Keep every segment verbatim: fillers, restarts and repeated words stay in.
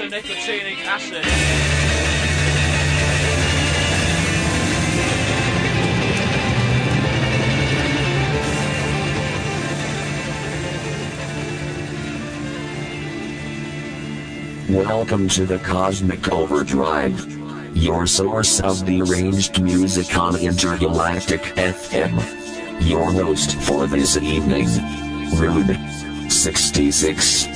isonicotinic acid. Welcome to the Cosmic Overdrive, your source of deranged music on Intergalactic F M. Your host for this evening, Rude sixty-six.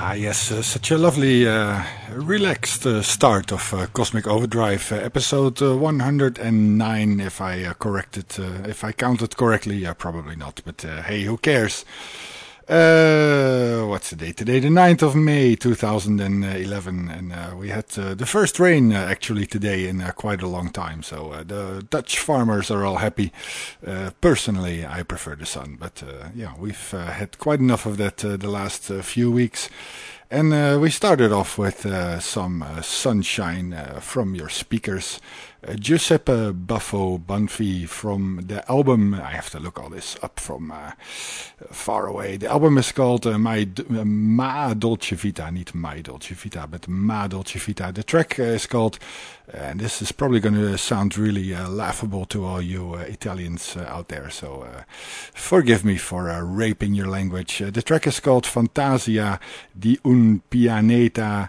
Ah, yes, uh, such a lovely, uh, relaxed uh, start of uh, Cosmic Overdrive, uh, episode uh, one hundred nine, if I uh, corrected, uh, if I counted correctly, uh, probably not, but uh, hey, who cares? Uh, what's the date today? The ninth of May, two thousand eleven, and uh, we had uh, the first rain uh, actually today in uh, quite a long time, so uh, the Dutch farmers are all happy. Uh, personally, I prefer the sun, but uh, yeah, we've uh, had quite enough of that uh, the last uh, few weeks. And uh, we started off with uh, some uh, sunshine uh, from your speakers. Uh, Giuseppe Buffo Banfi from the album, I have to look all this up from uh, far away. The album is called uh, My uh, Ma Dolce Vita, not My Dolce Vita, but Ma Dolce Vita. The track uh, is called, uh, and this is probably going to sound really uh, laughable to all you uh, Italians uh, out there, so uh, forgive me for uh, raping your language. Uh, the track is called Fantasia di un pianeta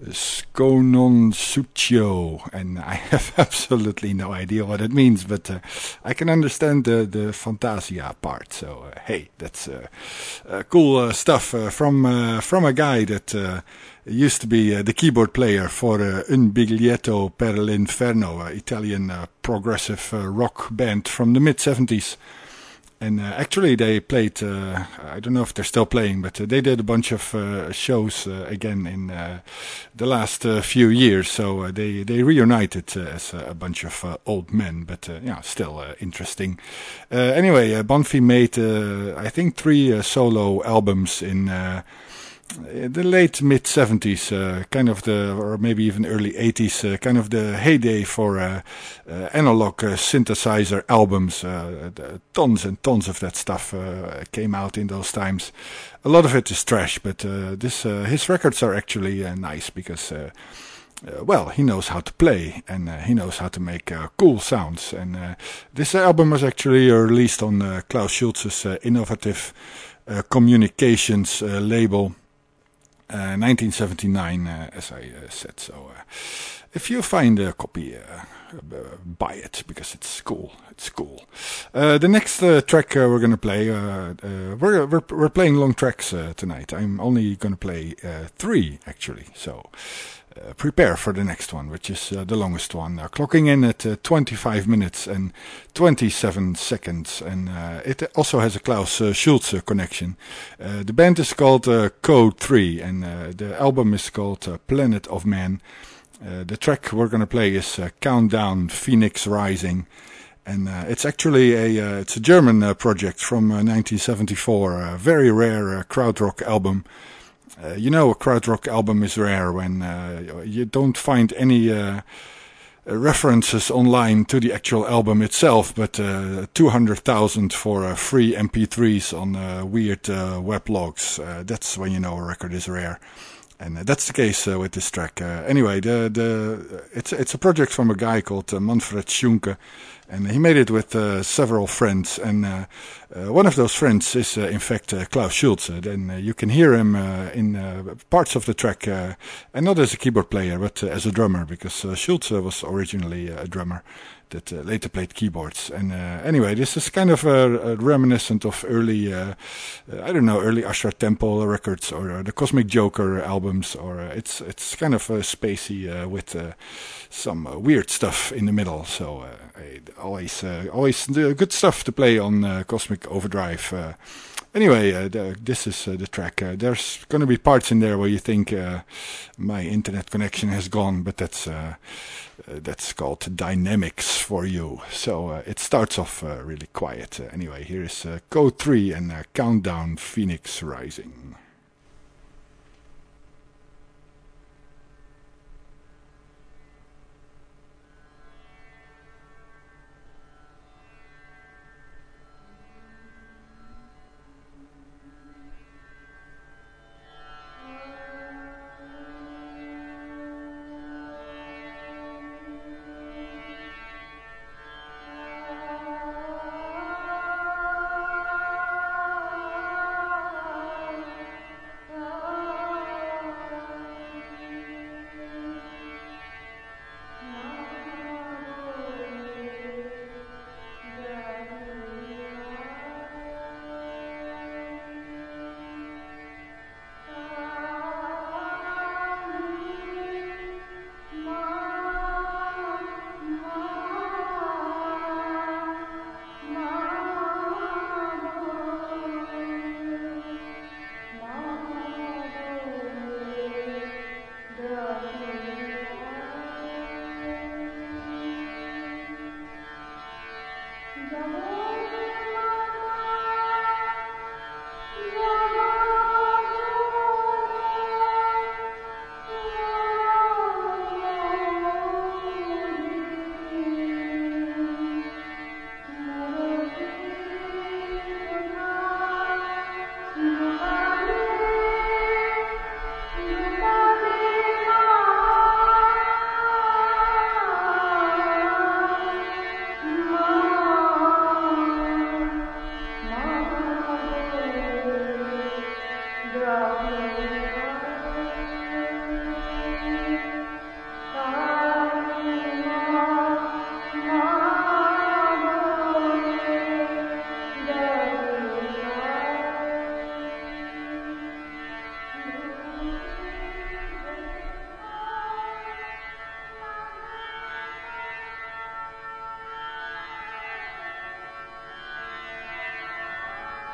sconosciuto, and I have absolutely no idea what it means, but uh, I can understand the, the Fantasia part, so uh, hey, that's uh, uh, cool uh, stuff uh, from uh, from a guy that uh, used to be uh, the keyboard player for uh, Un Biglietto per l'Inferno, uh, Italian uh, progressive uh, rock band from the mid seventies. And uh, actually they played, uh, I don't know if they're still playing, but uh, they did a bunch of uh, shows uh, again in uh, the last uh, few years. So uh, they, they reunited uh, as a bunch of uh, old men, but uh, yeah, still uh, interesting. Uh, anyway, uh, Banfi made, uh, I think, three uh, solo albums in uh, the late mid seventies, uh, kind of the, or maybe even early eighties, uh, kind of the heyday for uh, uh, analog uh, synthesizer albums. Uh, the, tons and tons of that stuff uh, came out in those times. A lot of it is trash, but uh, this uh, his records are actually uh, nice because, uh, uh, well, he knows how to play and uh, he knows how to make uh, cool sounds. And uh, this album was actually released on uh, Klaus Schulze's uh, innovative uh, communications uh, label. Uh, nineteen seventy-nine, uh, as I uh, said. So, uh, if you find a copy, uh, uh, buy it because it's cool. It's cool. Uh, the next uh, track uh, we're gonna play, uh, uh, we're we're we're playing long tracks uh, tonight. I'm only gonna play uh, three actually. So. Uh, prepare for the next one, which is uh, the longest one, uh, clocking in at uh, twenty-five minutes and twenty-seven seconds, and uh, it also has a Klaus uh, Schulze connection. Uh, the band is called uh, Code three, and uh, the album is called uh, Planet of Man. Uh, the track we're going to play is uh, Countdown Phoenix Rising, and uh, it's actually a uh, it's a German uh, project from uh, nineteen seventy-four, a very rare uh, krautrock album. Uh, you know, a krautrock album is rare when uh, you don't find any uh, references online to the actual album itself, but uh, two hundred thousand for uh, free M P threes on uh, weird uh, weblogs. Uh, that's when you know a record is rare. And uh, that's the case uh, with this track. Uh, anyway, the the it's it's a project from a guy called uh, Manfred Schunke, and he made it with uh, several friends. And uh, uh, one of those friends is, uh, in fact, uh, Klaus Schulze. Then uh, you can hear him uh, in uh, parts of the track, uh, and not as a keyboard player, but uh, as a drummer, because uh, Schulze was originally a drummer that uh, later played keyboards. And uh, anyway, this is kind of a, a reminiscent of early, uh, uh, I don't know, early Ashra Temple records or uh, the Cosmic Joker albums, or uh, it's it's kind of uh, spacey uh, with uh, some uh, weird stuff in the middle. So uh, I, always uh, always good stuff to play on uh, Cosmic Overdrive. Uh, Anyway, uh, the, this is uh, the track. Uh, there's going to be parts in there where you think uh, my internet connection has gone, but that's uh, uh, that's called dynamics for you. So uh, it starts off uh, really quiet. Uh, anyway, here is uh, Code three and uh, Countdown Phoenix Rising.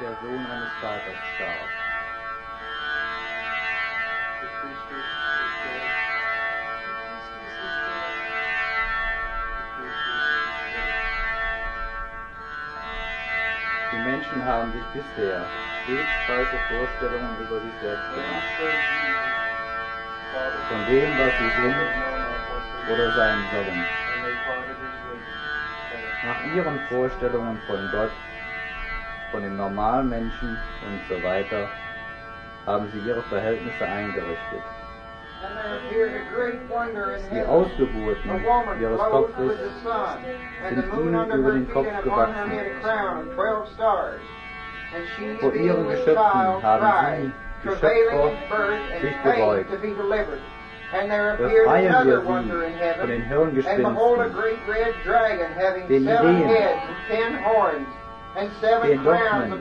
der Sohn eines Vaters starb. Die Menschen haben sich bisher stets falsche Vorstellungen über sich selbst gemacht. Von dem, was sie sind oder sein sollen. Nach ihren Vorstellungen von Gott, von dem normalen Menschen und so weiter, haben sie ihre Verhältnisse eingerichtet. Die Ausgeburten ihres Kopfes sind ihnen über den Kopf gewachsen. Vor ihren Geschöpfen haben sie, Geschöpfer, sich gebeugt. Befreien wir sie von den Hirngespinsten, den Ideen, den Dogmen,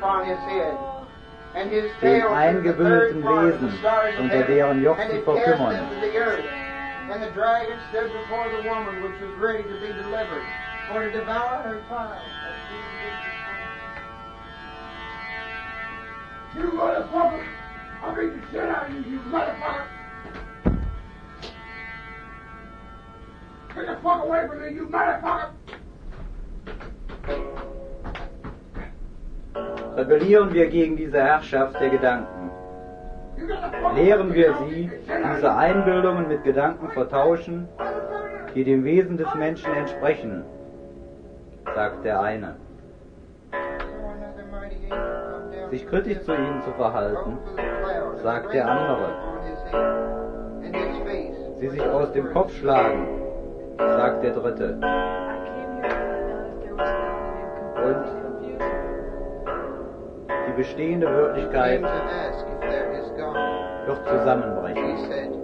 den eingebündelten Wesen, unter deren Joch sie verkümmern. And the dragon stood before the woman which was ready to be delivered, for to devour her child. You motherfucker! I'll beat the shit out of you, you motherfucker! Get the fuck away from me, you motherfucker! Rebellieren wir gegen diese Herrschaft der Gedanken. Lehren wir sie, diese Einbildungen mit Gedanken vertauschen, die dem Wesen des Menschen entsprechen, sagt der eine. Sich kritisch zu ihnen zu verhalten, sagt der andere. Sie sich aus dem Kopf schlagen, sagt der dritte. Und die bestehende Wirklichkeit wird zusammenbrechen.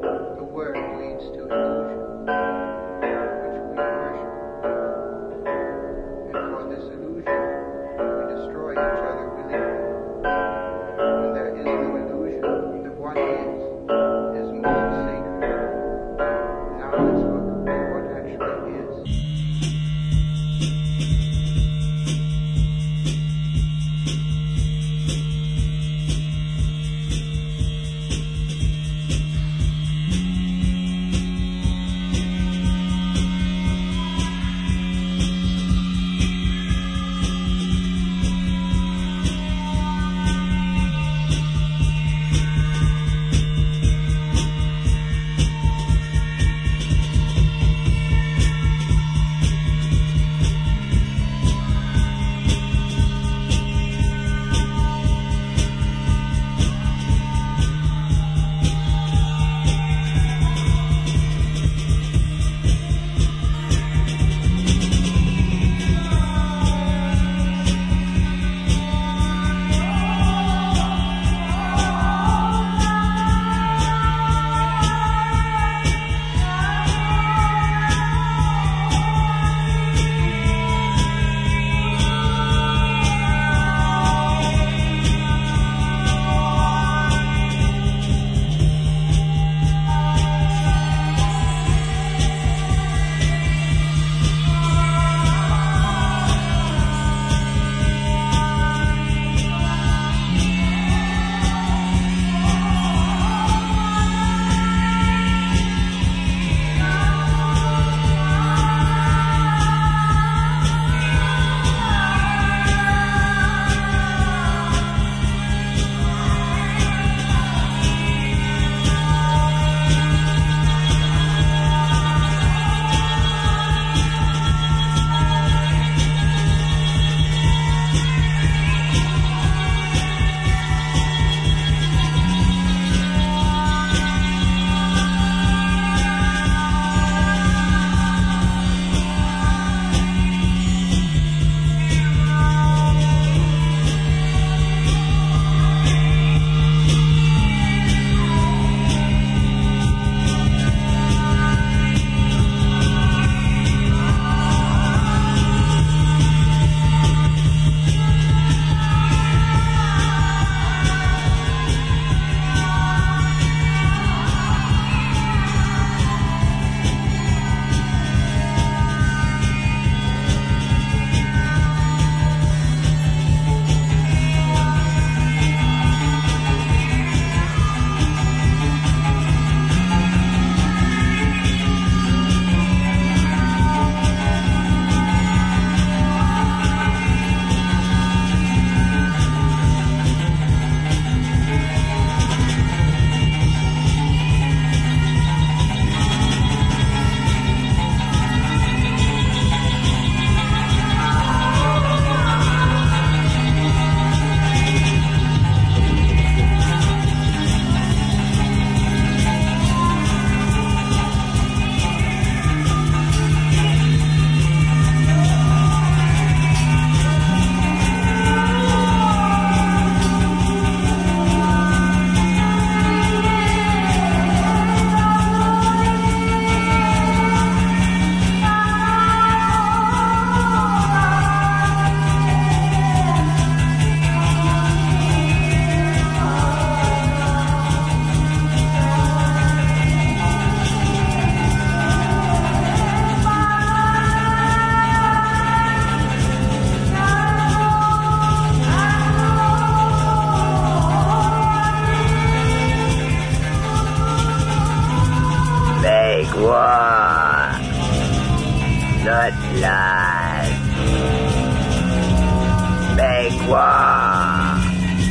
Wow.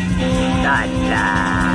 Nice.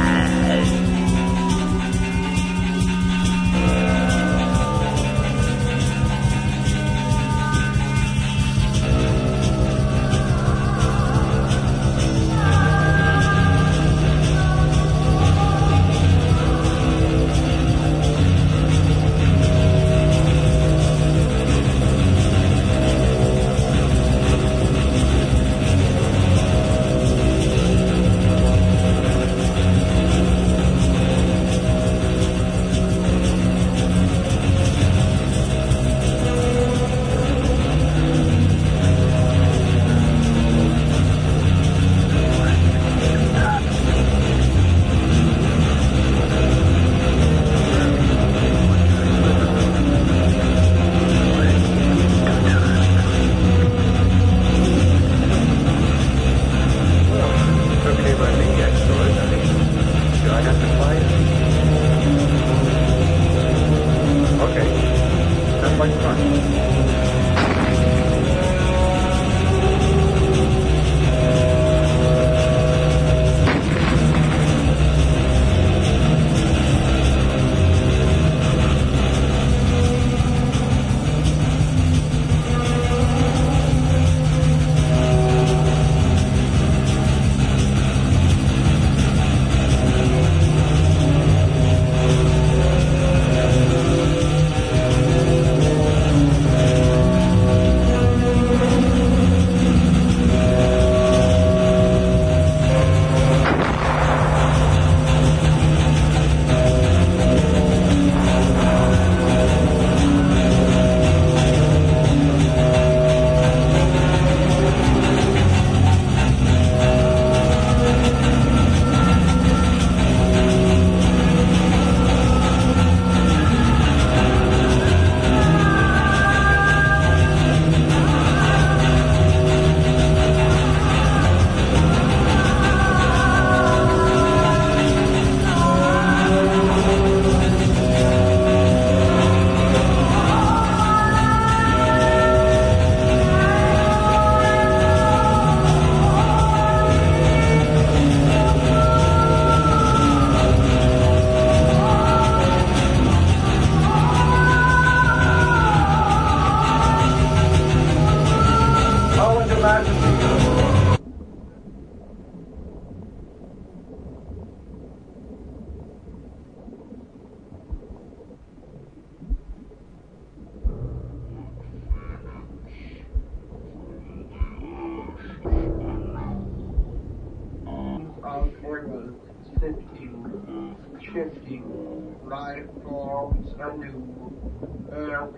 Shifting life forms anew, earth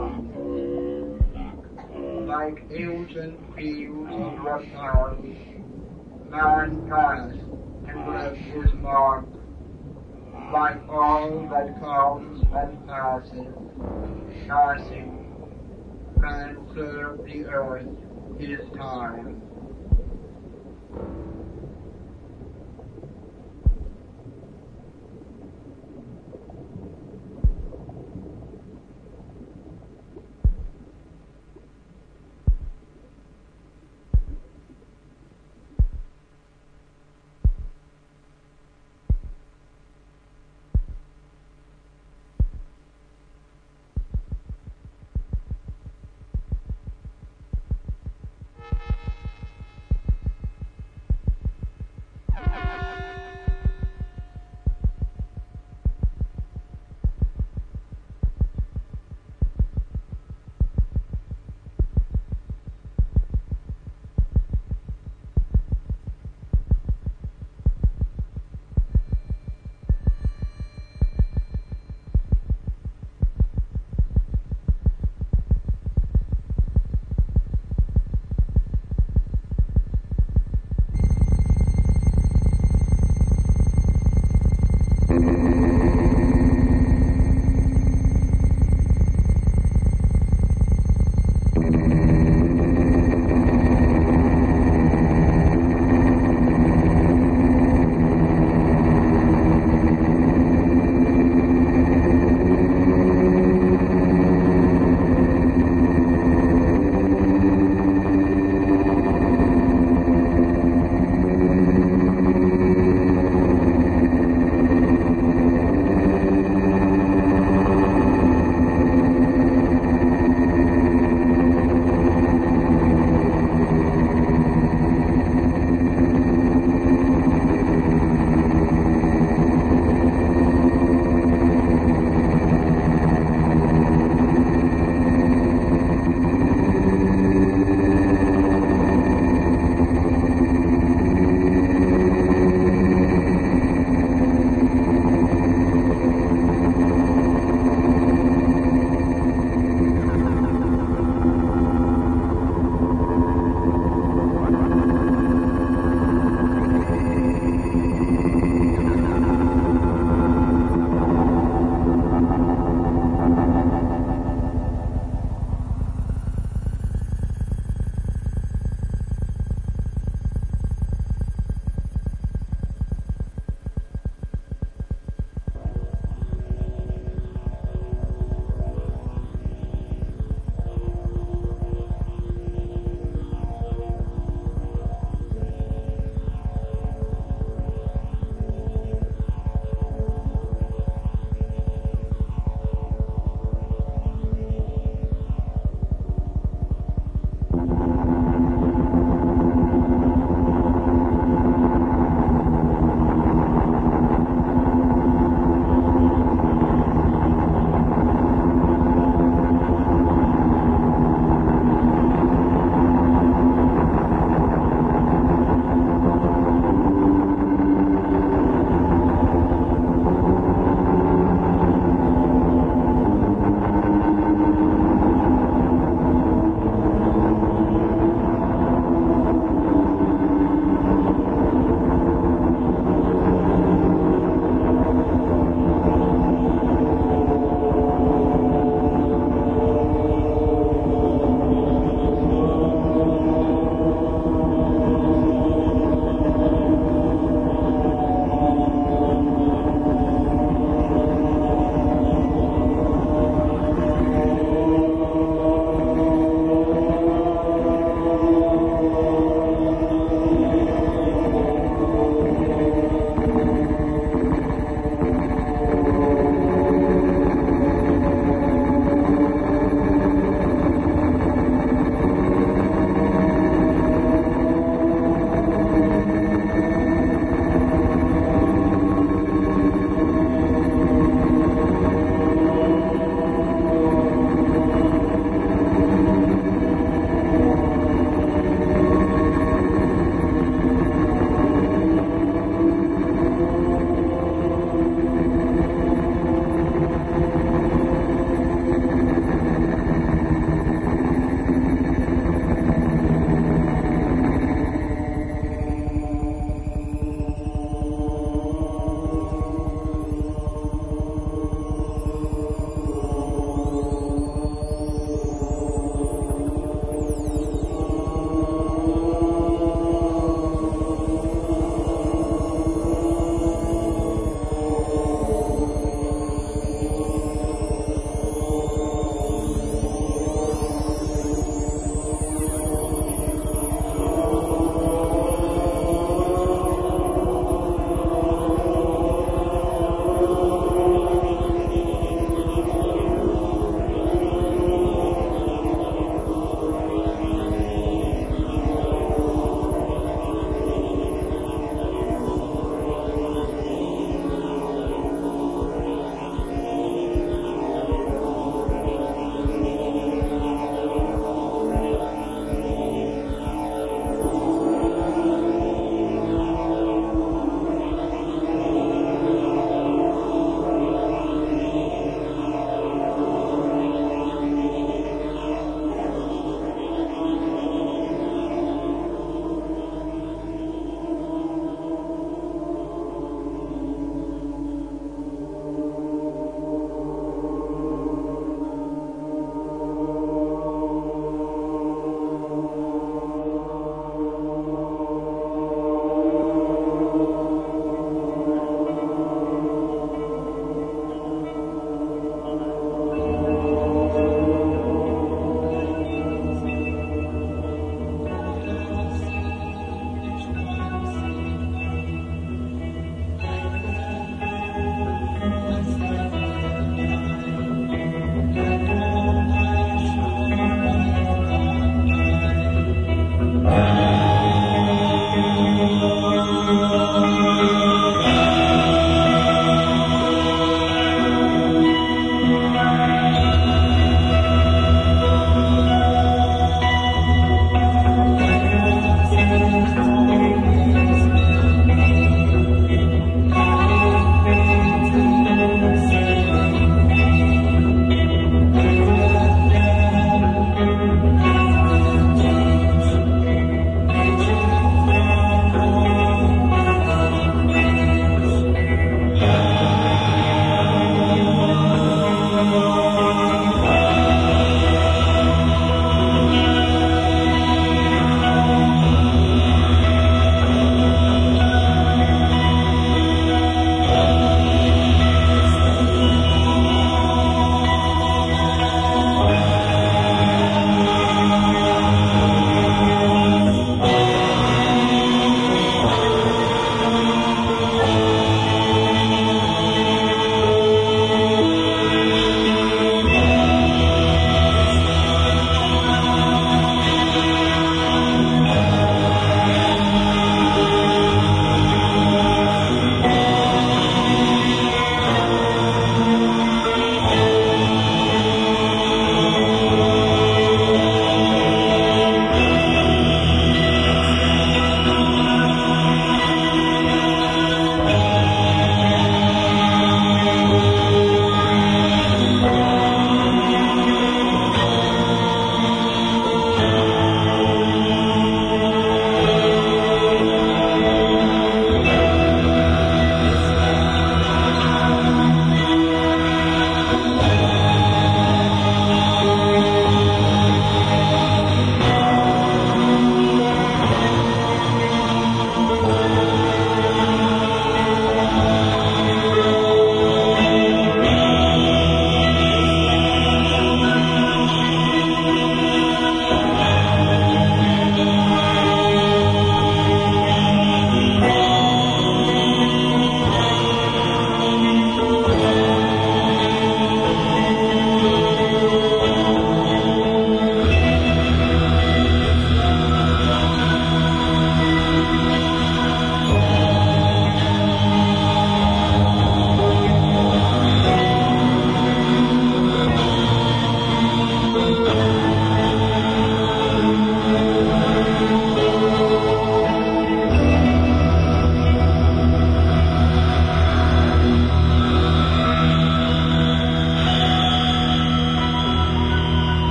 bound, like ancient fields of reptiles, man past and left his mark, like all that comes and passes, passing, man served the earth his time.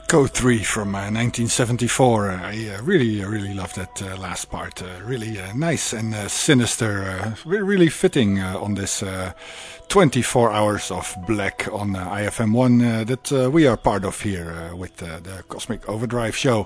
Code three from uh, nineteen seventy-four. Uh, I uh, really, uh, really love that uh, last part. Uh, really uh, nice and uh, sinister. Uh, re- really fitting uh, on this uh, twenty-four hours of black on uh, I F M one uh, that uh, we are part of here uh, with uh, the Cosmic Overdrive show.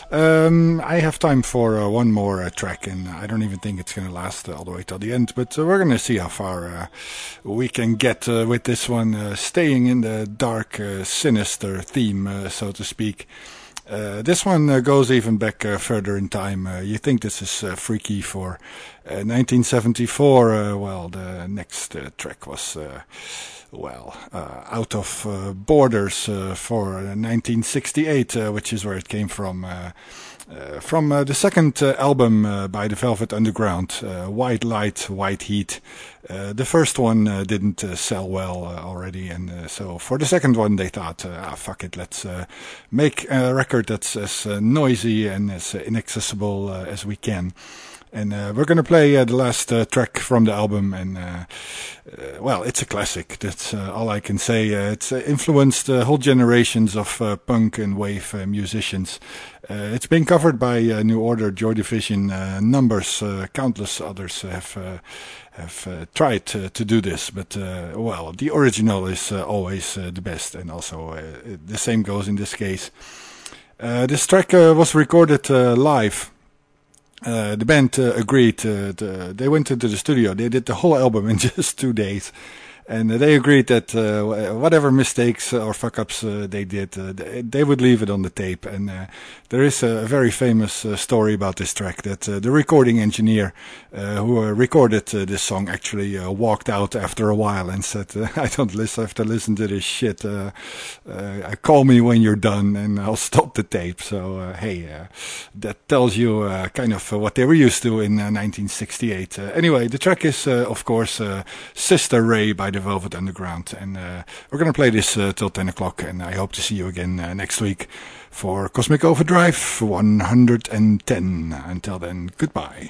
Um, I have time for uh, one more uh, track, and I don't even think it's going to last uh, all the way till the end, but uh, we're going to see how far uh, we can get uh, with this one, uh, staying in the dark, uh, sinister theme, uh, so to speak. Speak. Uh, this one uh, goes even back uh, further in time. Uh, you think this is uh, freaky for uh, nineteen seventy-four? Uh, well, the next uh, track was, uh, well, uh, Out of uh, Borders uh, for uh, nineteen sixty-eight, uh, which is where it came from. Uh, Uh, from uh, the second uh, album uh, by the Velvet Underground, uh, White Light, White Heat. Uh, the first one uh, didn't uh, sell well uh, already, and uh, so for the second one they thought, uh, ah, fuck it, let's uh, make a record that's as uh, noisy and as uh, inaccessible uh, as we can. And uh, we're going to play uh, the last uh, track from the album, and uh, uh, well, it's a classic. That's uh, all I can say. Uh, it's uh, influenced uh, whole generations of uh, punk and wave uh, musicians. Uh, it's been covered by uh, New Order, Joy Division, uh, numbers, uh, countless others have uh, have uh, tried uh, to do this, but uh, well, the original is uh, always uh, the best, and also uh, the same goes in this case. Uh, this track uh, was recorded uh, live. Uh, the band uh, agreed. Uh, to, they went into the studio. They did the whole album in just two days. And uh, they agreed that uh, whatever mistakes or fuck-ups uh, they did, uh, they, they would leave it on the tape. And uh, there is a very famous uh, story about this track that uh, the recording engineer uh, who uh, recorded uh, this song actually uh, walked out after a while and said, uh, I don't listen, have to listen to this shit. Uh, uh, call me when you're done and I'll stop the tape. So, uh, hey, uh, that tells you uh, kind of uh, what they were used to in uh, nineteen sixty-eight. Uh, anyway, the track is, uh, of course, uh, Sister Ray by the Velvet Underground, and uh, we're going to play this uh, till ten o'clock, and I hope to see you again uh, next week for Cosmic Overdrive one hundred ten. Until then, goodbye.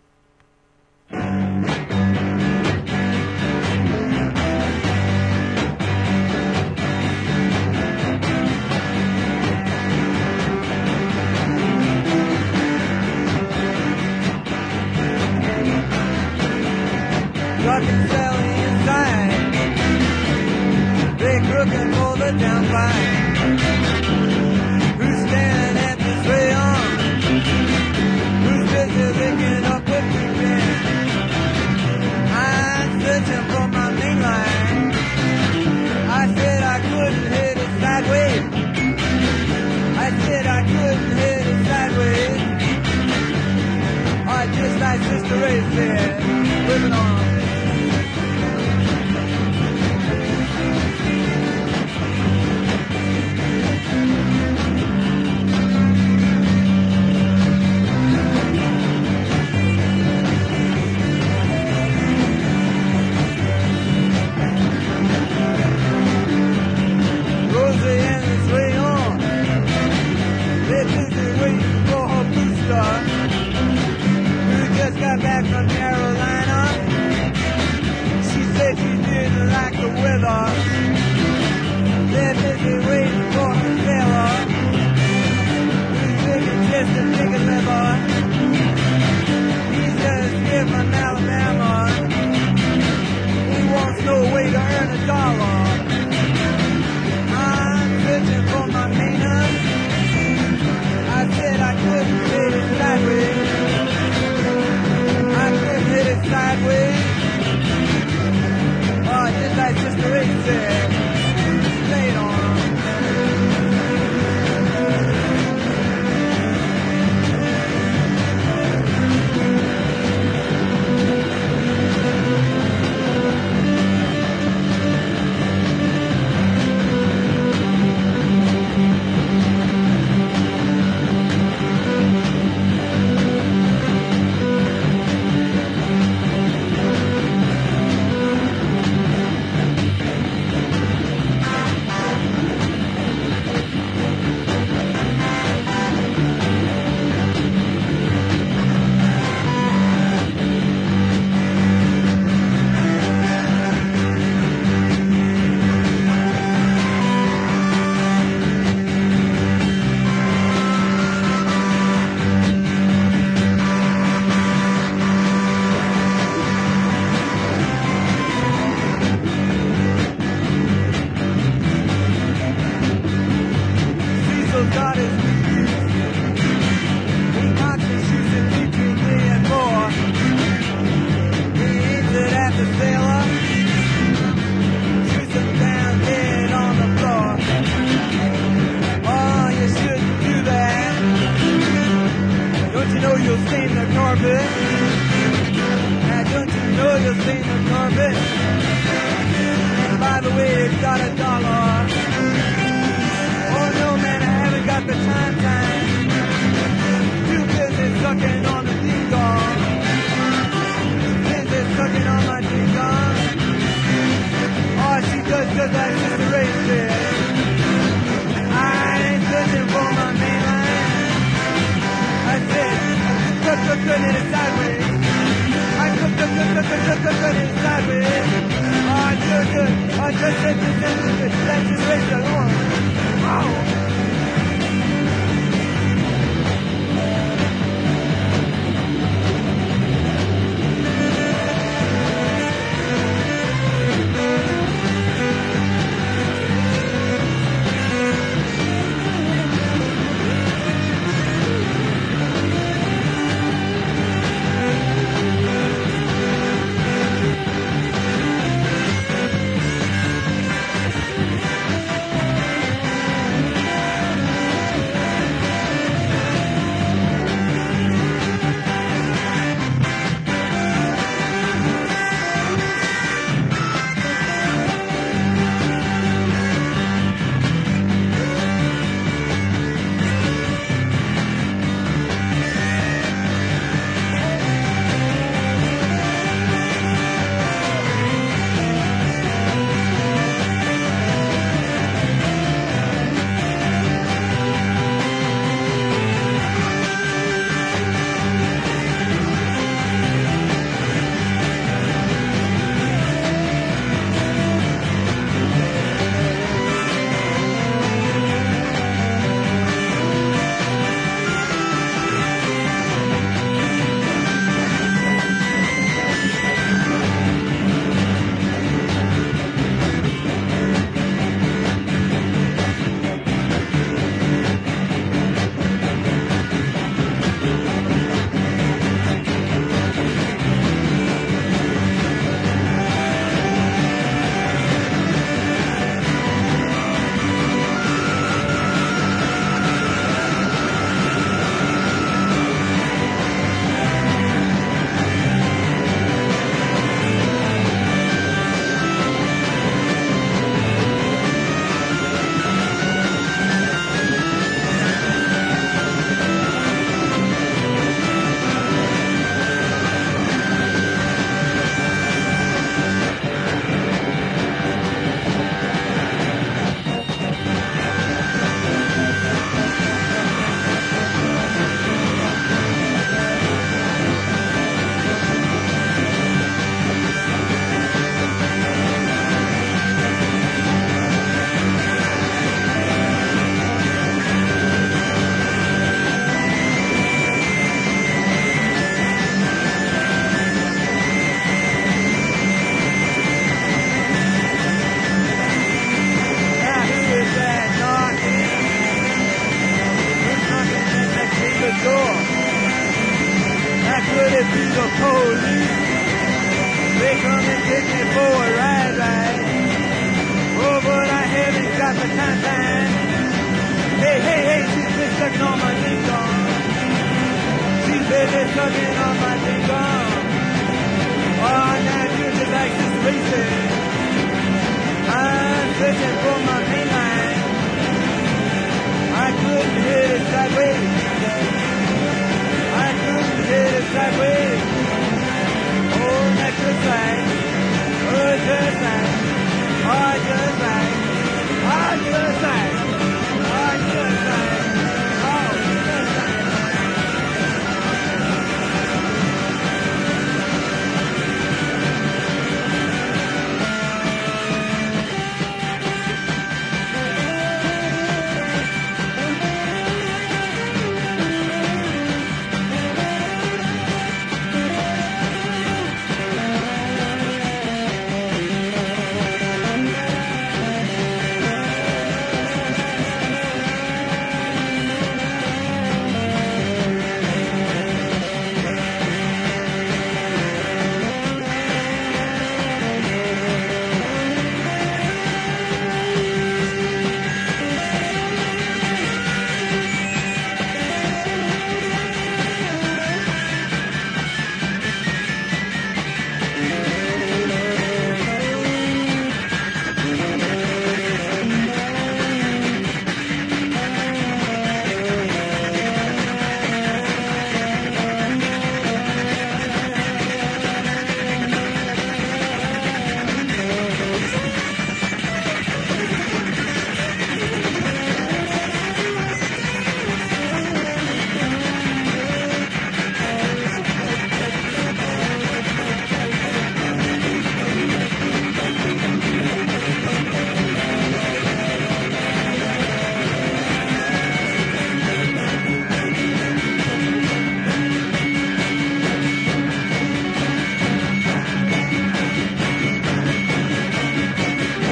They crooking for the downfire. Who's standing at this rayon? Who's busy picking up what we can? I'm searching for my main line. I said I couldn't hit it sideways. I said I couldn't hit it sideways. Or just like Sister Ray said, living on. Got back from Carolina. She said she didn't like the weather. They're busy waiting for her sailor. Who's taking just a ticket leather. He's just here from Alabama. He wants no way to earn a dollar. I'm searching for my maintenance. I said I couldn't hit it sideways. Hit it sideways. Oh, just like Sister Ray said, lay it on. carpet. Now don't you know you'll stain the carpet? And by the way, it's got a dollar. Oh no man, I haven't got the time time. Too busy sucking on the ding-dong. Busy sucking on my ding-dong. Oh, she does just like Sister Ray said. I ain't searching for my mainline. I said, cook, cook, cook, it is sideways. I cook, cook, cook, cook, cook, cook, cook, cook, it is sideways. Oh, good, good. Oh, just, just, just, just, just, that's just raise the Lord. Oh.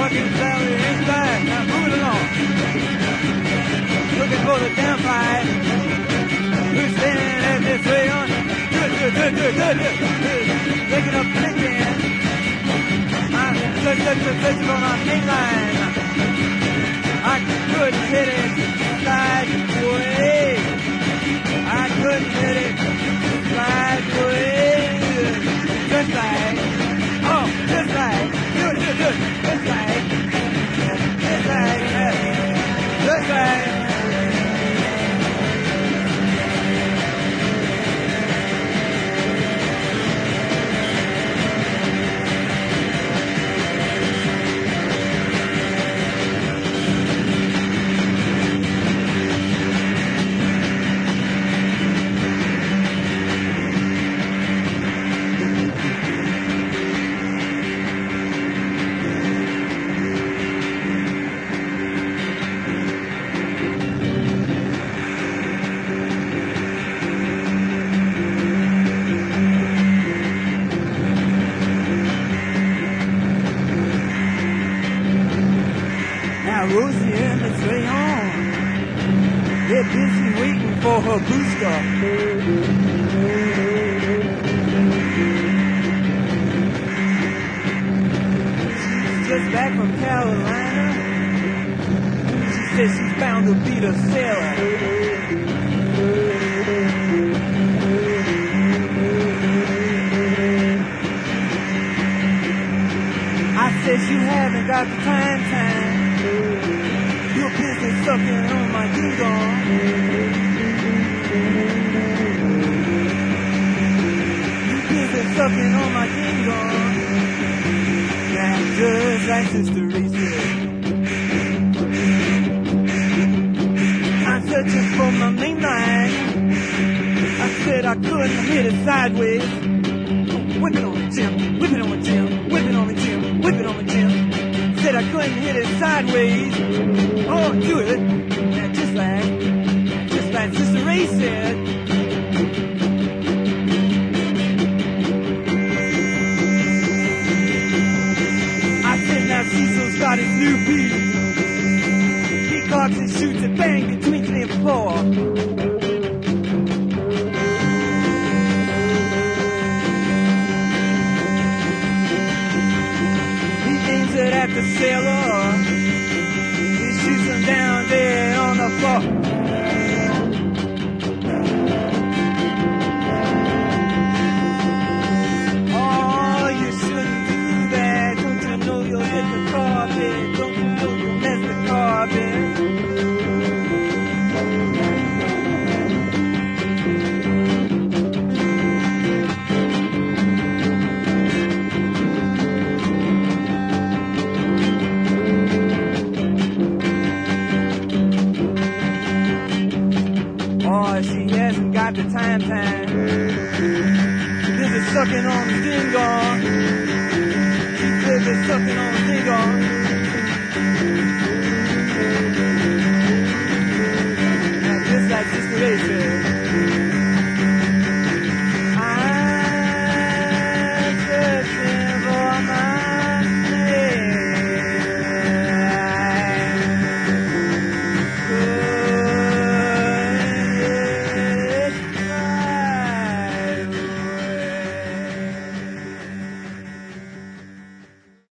fucking salary is back. Now move it along. Looking for the damn fight. Who's standing at this way on? Good, good, good, good, good, good. Picking up thinking. I'm such, such, such, such on our main line. I couldn't hit it sideways. I couldn't hit it sideways. Just like, oh, just like, good, good, good, just like, just like, just like. Rosie and Miss Rayon, they're busy waiting for her booster. She's just back from Carolina. She says she found a beat of Sarah. I said you haven't got the time, time. You're busy sucking on my ding-dong. You're busy sucking on my ding-dong. Yeah, just like Sister Ray said. I'm searching for my main line. I said I couldn't hit it sideways. Whip it on the gym, whip it on the gym, whip it on the gym, whip it on the gym. Said I couldn't hit it sideways. Oh, do it. Yeah, just like, just like Sister Ray said. I said now Cecil's got his new beat. He cocks and shoots and bang between three and four. At the sailor, he shoots him down there on the floor. Oh, you shouldn't do that. Don't you know you'll hit the carpet? Don't you know you'll mess the carpet? Got the time, time. Busy sucking on the ding-dong. She's busy sucking on the ding-dong.